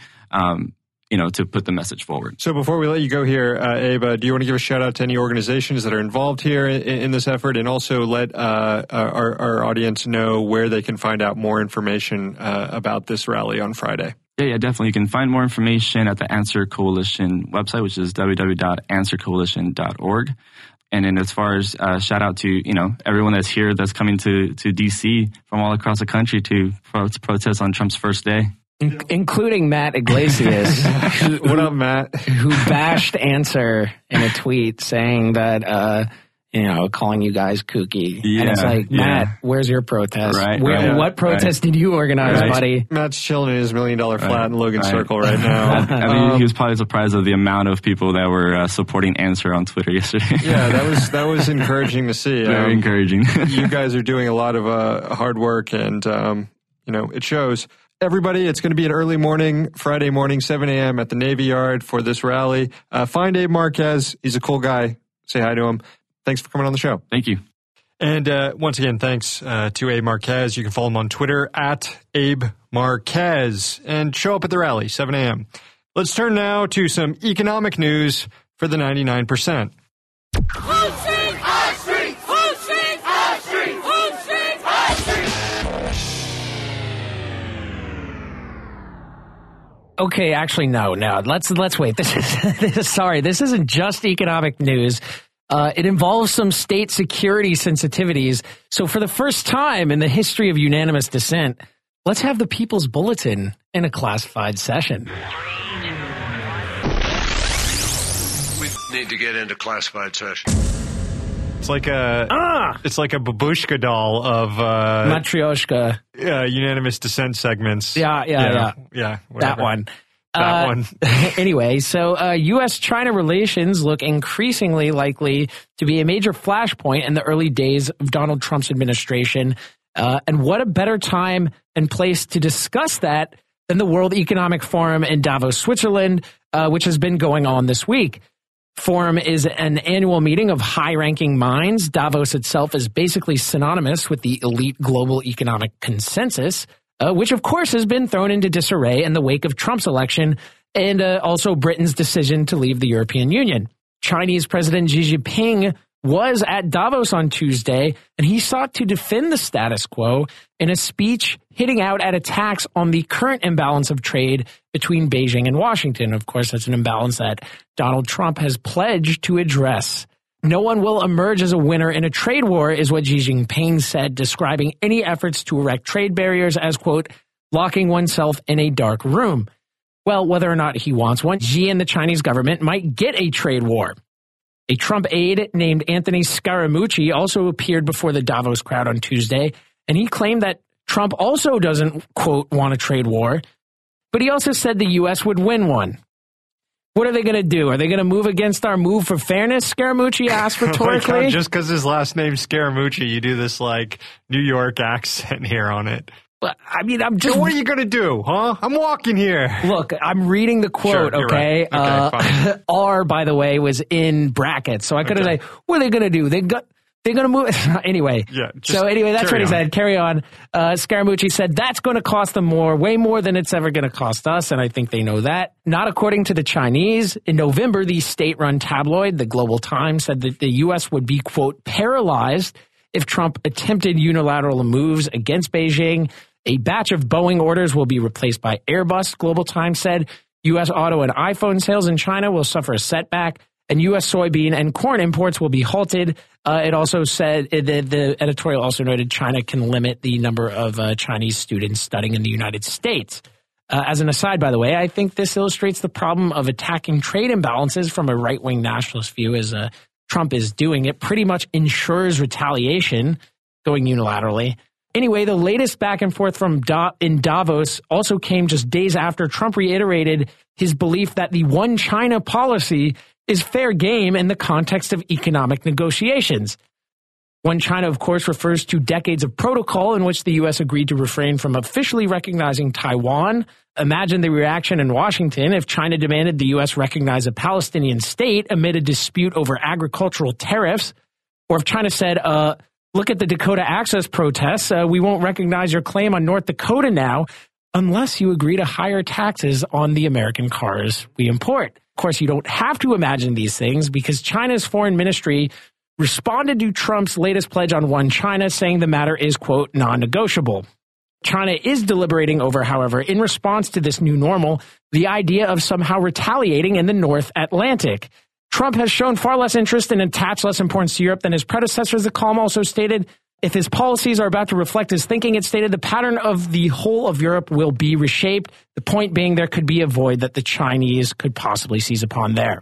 to put the message forward. So before we let you go here, Abe, do you want to give a shout out to any organizations that are involved here in this effort, and also let our audience know where they can find out more information about this rally on Friday? Yeah, definitely. You can find more information at the Answer Coalition website, which is www.answercoalition.org. And then as far as shout out to, everyone that's here that's coming to D.C. from all across the country to protest on Trump's first day. Including Matt Iglesias. What up, Matt? Who bashed Answer in a tweet saying that, calling you guys kooky. Yeah, and it's like, Matt, where's your protest? Right, what protest did you organize, buddy? Matt's chilling in his $1 million flat in Logan Circle right now. He was probably surprised of the amount of people that were supporting Answer on Twitter yesterday. Yeah, that was encouraging to see. Very encouraging. You guys are doing a lot of hard work, and it shows. Everybody, it's going to be an early morning, Friday morning, 7 a.m. at the Navy Yard for this rally. Find Abe Marquez. He's a cool guy. Say hi to him. Thanks for coming on the show. Thank you. And once again, thanks to Abe Marquez. You can follow him on Twitter at Abe Marquez and show up at the rally, 7 a.m. Let's turn now to some economic news for the 99%. Okay, actually, no. Let's wait. This isn't just economic news. It involves some state security sensitivities. So for the first time in the history of unanimous dissent, let's have the People's Bulletin in a classified session. We need to get into classified session. It's like a babushka doll of Matryoshka. Unanimous dissent segments. Yeah. Whatever. That one. that one. Anyway, so U.S.-China relations look increasingly likely to be a major flashpoint in the early days of Donald Trump's administration. And what a better time and place to discuss that than the World Economic Forum in Davos, Switzerland, which has been going on this week. Forum is an annual meeting of high-ranking minds. Davos itself is basically synonymous with the elite global economic consensus, which, of course, has been thrown into disarray in the wake of Trump's election and also Britain's decision to leave the European Union. Chinese President Xi Jinping was at Davos on Tuesday, and he sought to defend the status quo in a speech hitting out at attacks on the current imbalance of trade between Beijing and Washington. Of course, that's an imbalance that Donald Trump has pledged to address. No one will emerge as a winner in a trade war, is what Xi Jinping said, describing any efforts to erect trade barriers as, quote, locking oneself in a dark room. Well, whether or not he wants one, Xi and the Chinese government might get a trade war. A Trump aide named Anthony Scaramucci also appeared before the Davos crowd on Tuesday, and he claimed that Trump also doesn't, quote, want a trade war, but he also said the U.S. would win one. What are they going to do? Are they going to move against our move for fairness? Scaramucci asked rhetorically. Oh my God, just because his last name's Scaramucci, you do this like New York accent here on it. But I mean, I'm just. So what are you going to do, huh? I'm walking here. Look, I'm reading the quote, sure, okay? Right. Okay, fine. R, by the way, was in brackets. So I could have said, what are they going to do? They're going to move. Anyway. Yeah, so anyway, that's what he said. Carry on. Scaramucci said that's going to cost them way more than it's ever going to cost us. And I think they know that. Not according to the Chinese. In November, the state-run tabloid, the Global Times, said that the U.S. would be, quote, paralyzed if Trump attempted unilateral moves against Beijing. A batch of Boeing orders will be replaced by Airbus, Global Times said. U.S. auto and iPhone sales in China will suffer a setback, and U.S. soybean and corn imports will be halted. It also said, the editorial also noted China can limit the number of Chinese students studying in the United States. As an aside, by the way, I think this illustrates the problem of attacking trade imbalances from a right-wing nationalist view, as Trump is doing. It pretty much ensures retaliation going unilaterally. Anyway, the latest back and forth in Davos also came just days after Trump reiterated his belief that the one China policy is fair game in the context of economic negotiations. One China, of course, refers to decades of protocol in which the U.S. agreed to refrain from officially recognizing Taiwan. Imagine the reaction in Washington if China demanded the U.S. recognize a Palestinian state amid a dispute over agricultural tariffs, or if China said, look at the Dakota Access protests. We won't recognize your claim on North Dakota now unless you agree to higher taxes on the American cars we import. Of course, you don't have to imagine these things because China's foreign ministry responded to Trump's latest pledge on One China, saying the matter is, quote, non-negotiable. China is deliberating over, however, in response to this new normal, the idea of somehow retaliating in the North Atlantic. Trump has shown far less interest and attached less importance to Europe than his predecessors, the column also stated. If his policies are about to reflect his thinking, it stated the pattern of the whole of Europe will be reshaped. The point being there could be a void that the Chinese could possibly seize upon there.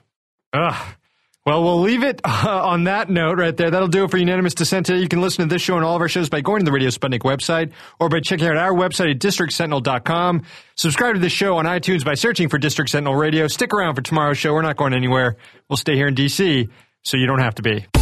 Well, we'll leave it on that note right there. That'll do it for Unanimous Dissent today. You can listen to this show and all of our shows by going to the Radio Sputnik website or by checking out our website at districtsentinel.com. Subscribe to this show on iTunes by searching for District Sentinel Radio. Stick around for tomorrow's show. We're not going anywhere. We'll stay here in D.C., so you don't have to be.